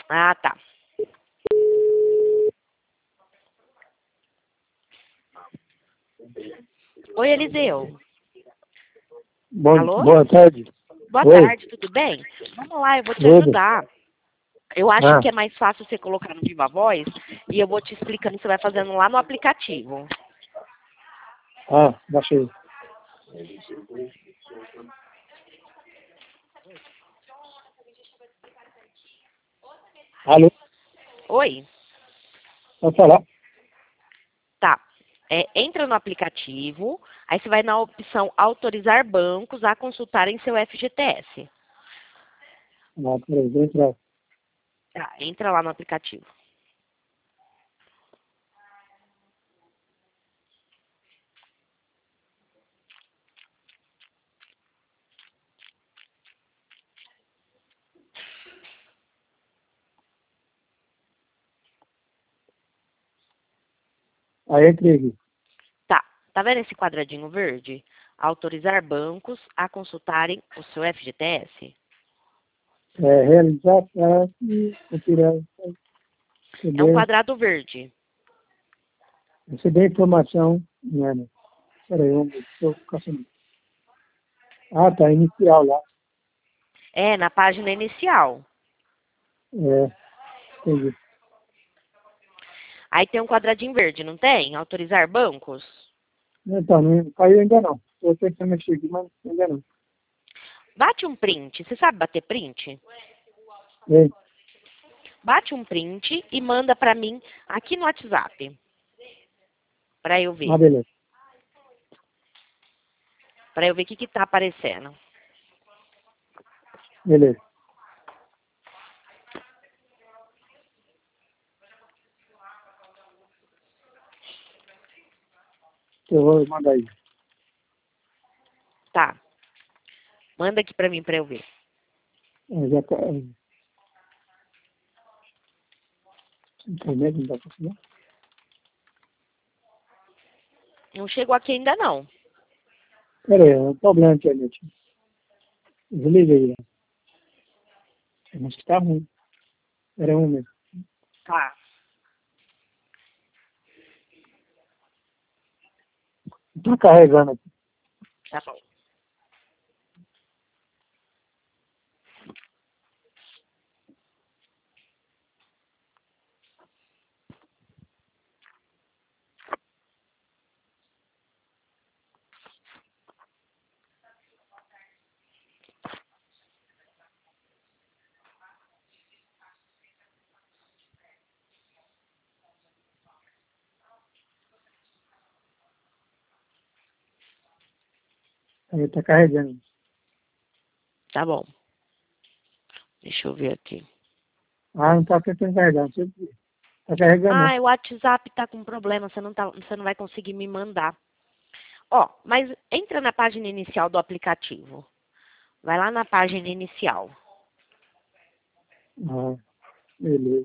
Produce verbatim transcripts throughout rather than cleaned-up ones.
Ah, tá. Oi, Eliseu. Bom, Alô? boa tarde. Boa Oi, tarde, tudo bem? Vamos lá, eu vou te tudo? ajudar. Eu acho Ah, que é mais fácil você colocar no Viva Voz e eu vou te explicando, você vai fazendo lá no aplicativo. ah, baixei. Alô, Oi? pode falar? Tá. É, entra no aplicativo, aí você vai na opção autorizar bancos a consultarem seu F G T S. Ah, peraí, vou entrar. Tá, entra lá no aplicativo. Aí entrei aqui. Tá. Tá vendo esse quadradinho verde? Autorizar bancos a consultarem o seu F G T S. É, realizar taxa, retirar, É um receber, quadrado verde. receber informação. Não é, não. Peraí, vamos ver. Estou caçando. Ah, tá, inicial lá. É, na página inicial. É, entendi. Aí tem um quadradinho verde, não tem? Autorizar bancos. Então, não caiu ainda não. Estou tentando mexer aqui, mas ainda não. Bate um print. Você sabe bater print? Vem. Bate um print e manda pra mim aqui no WhatsApp. Pra eu Ah, ver. beleza. Pra eu ver o que que tá aparecendo. Beleza. Eu vou mandar aí. Tá. Manda aqui pra mim pra eu ver. É, já, tá- é, internet não dá pra falar? Não chegou aqui ainda não. Peraí, é um problema na internet. Desliga aí. Acho que tá ruim. Era um mesmo. Tá. Tá carregando aqui. Tá bom. Aí tá carregando. Tá bom. Deixa eu ver aqui. Ah, não tá tentando carregar. Não sei por quê. Tá carregando, Ah, não. o WhatsApp tá com problema. Você não, tá, você não vai conseguir me mandar. Ó, mas entra na página inicial do aplicativo. Vai lá na página inicial. Ah, beleza.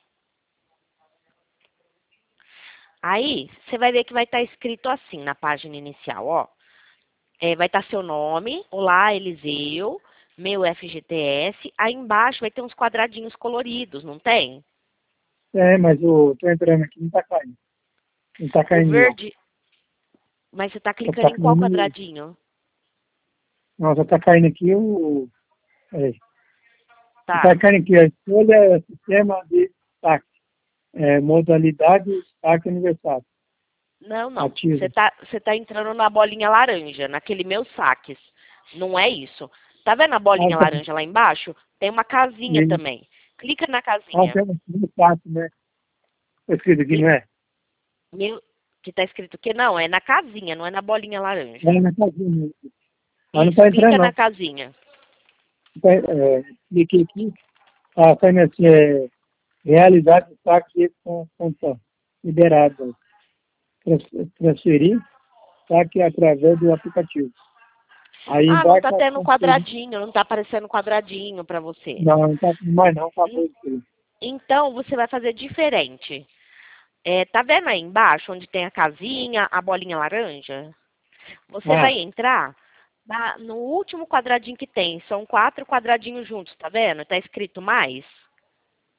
Aí, você vai ver que vai estar escrito assim na página inicial, ó. É, vai estar seu nome, olá, Eliseu, meu F G T S. Aí embaixo vai ter uns quadradinhos coloridos, não tem? É, mas o tô entrando aqui, não tá caindo. Não tá O caindo, não. verde, mas você está Só clicando tá em qual caindo. quadradinho? Não, só tá caindo aqui o. Peraí. Só Tá. tá caindo aqui a escolha sistema de saque. É, modalidade saque aniversário. Não, não. Você Ativo. tá, você tá entrando na bolinha laranja, naquele meus saques. Não é isso. Tá vendo a Ah, bolinha tá. laranja lá embaixo? Tem uma casinha Ele- também. Clica na Ah, casinha. tem um saque, né? Tá escrito aqui, não Clica, é? meu, que tá escrito que não, é na casinha, não é na bolinha É laranja. na casinha. Mas não Isso, tá clica entrando, na não. casinha. Tá, é, cliquei aqui. Ah, tá indo assim, é, realizar o saque com conta liberado. Trans- Transferir saque através do aplicativo. Aí Ah, não embaixo tá tá tendo transferir. quadradinho, não tá aparecendo quadradinho pra você. Não, não tá mais não, acabou En- isso aí. Então, você vai fazer diferente. É, tá vendo aí embaixo, onde tem a casinha, a bolinha laranja? Você vai Ah, entrar na- no último quadradinho que tem. São quatro quadradinhos juntos, tá vendo? Tá escrito mais.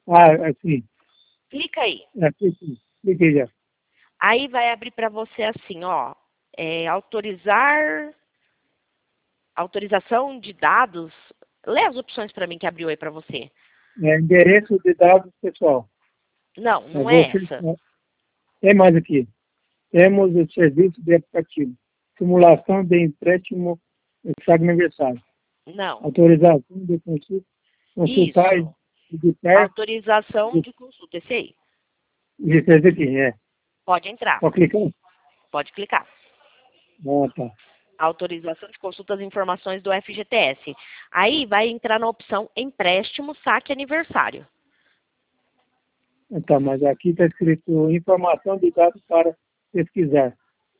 Ah, assim, Clica aí. aqui, sim. Cliquei já. Aí vai abrir para você assim, ó, é, autorizar, autorização de dados. Lê as opções para mim que abriu aí para você. É, endereço de dados pessoal. Não, Eu não vou é essa. clicar. Tem mais aqui. Temos o serviço de aplicativo. Simulação de empréstimo de aniversário. Não. Autorização de consulta, consultar e Isso. editar. Autorização de consulta. Esse aí. Isso esse aqui, é. Pode entrar. Pode clicar? Pode clicar. Ah, tá. Autorização de consulta das informações do F G T S. Aí vai entrar na opção empréstimo, saque aniversário. Então, mas aqui está escrito informação de dados para pesquisar.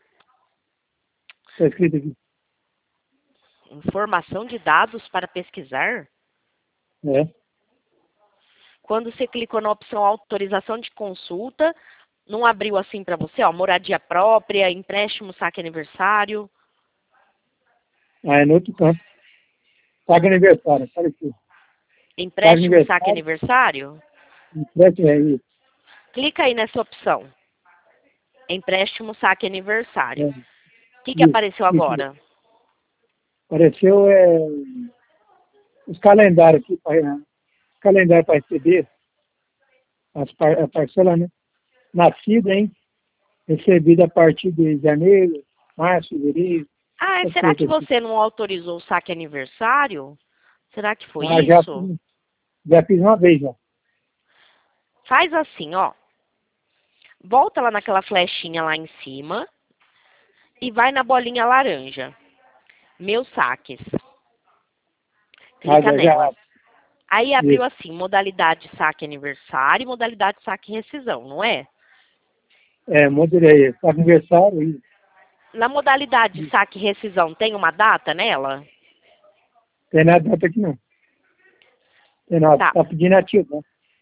Está escrito aqui. Informação de dados para pesquisar. É. Quando você clicou na opção autorização de consulta, não abriu assim para você, ó, moradia própria, empréstimo, saque aniversário. Ah, é no outro campo. Paga aniversário, apareceu. Paga Empréstimo, saque aniversário, aniversário? empréstimo é isso. Clica aí nessa opção. Empréstimo, saque É, aniversário. O que, que isso, apareceu isso. agora? Apareceu é, os calendários aqui, para calendário para receber, as par, a parcela, né? Nascida, hein? Recebida a partir de janeiro, março, fevereiro, Ah, essas será que coisas assim. você não autorizou o saque aniversário? Será que foi Ah, já isso? fiz, já fiz uma vez já. Faz assim, ó. Volta lá naquela flechinha lá em cima e vai na bolinha laranja. Meus saques. Ah, Clica já, já, nela. Aí abriu isso. assim, modalidade saque aniversário e modalidade saque rescisão, não é? É, moderei, aniversário, isso. Na modalidade Isso. saque rescisão, tem uma data nela? Tem nada data aqui não. Tem nada, Tá. tá pedindo ativo, né?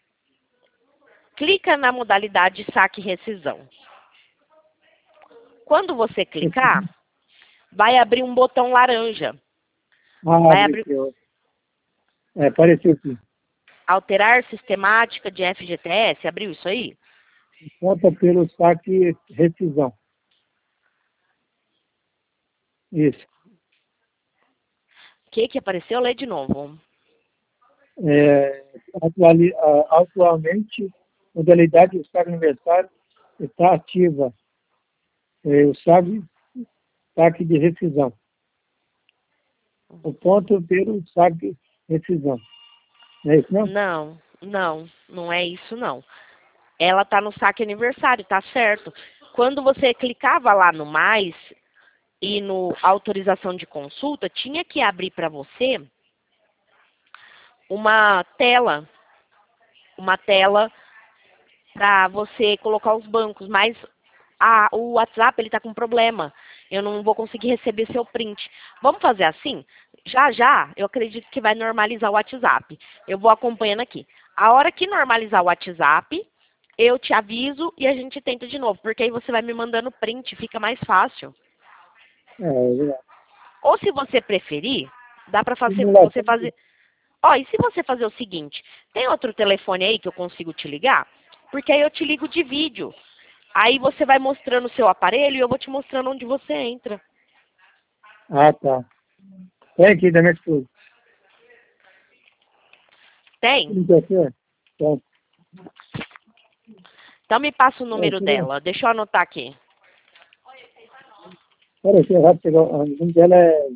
Clica na modalidade saque rescisão. Quando você clicar, vai abrir um botão laranja. Ah, Vai abre abrir aqui, ó. É, apareceu aqui. alterar sistemática de F G T S. Abriu isso aí? Conta pelo saque rescisão. Isso. O que que apareceu? Lê de novo. É, atuali, a- atualmente, modalidade do saque aniversário está ativa. É, o saque, saque de rescisão. O ponto pelo saque rescisão. Não é isso, não? Não, não, não é isso não. Ela tá no saque aniversário, tá certo. Quando você clicava lá no mais e no autorização de consulta, tinha que abrir para você uma tela, uma tela para você colocar os bancos, mas a, o WhatsApp ele tá com problema. Eu não vou conseguir receber seu print. Vamos fazer assim? Já já, eu acredito que vai normalizar o WhatsApp. Eu vou acompanhando aqui. A hora que normalizar o WhatsApp, eu te aviso e a gente tenta de novo, porque aí você vai me mandando print, fica mais fácil. É, é. Ou se você preferir, dá para fazer, você Simulação de... fazer. Ó, e se você fazer o seguinte, tem outro telefone aí que eu consigo te ligar? Porque aí eu te ligo de vídeo. Aí você vai mostrando o seu aparelho e eu vou te mostrando onde você entra. Ah, tá. Tem aqui da minha esposa. Tem? trinta e sete? Tá. Então me passa o É, número tira- dela. Deixa eu anotar aqui. Peraí, que é rápido pegar. O nome dela é.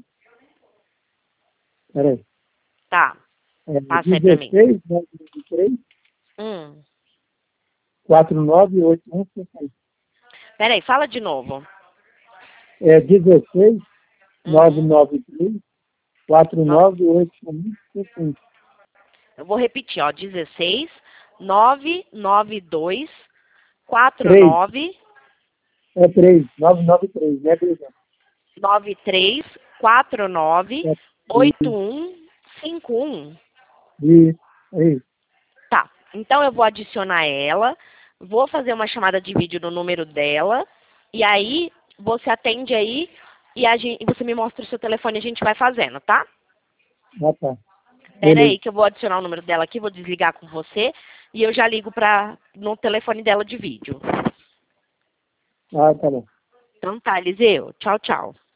Peraí. Tá. É Passa aí pra mim. dezesseis, nove vinte e três, Hum. quatro nove oito um cinco um. Peraí, fala de novo. É dezesseis, nove Uhum. nove três, quatro No- nove oito um cinco um. Eu vou repetir, ó. dezesseis, nove nove dois, quatro três. nove É três. nove nove três, né, Brisa? nove três quatro nove É oito um cinco um. isso. É isso. Tá. Então eu vou adicionar ela, vou fazer uma chamada de vídeo no número dela, e aí você atende aí e, a gente, e você me mostra o seu telefone e a gente vai fazendo, tá? Ah, tá. Pera aí que eu vou adicionar o número dela aqui, vou desligar com você e eu já ligo pra, no telefone dela de vídeo. Ah, tá bom. Então tá, Eliseu. Tchau, tchau.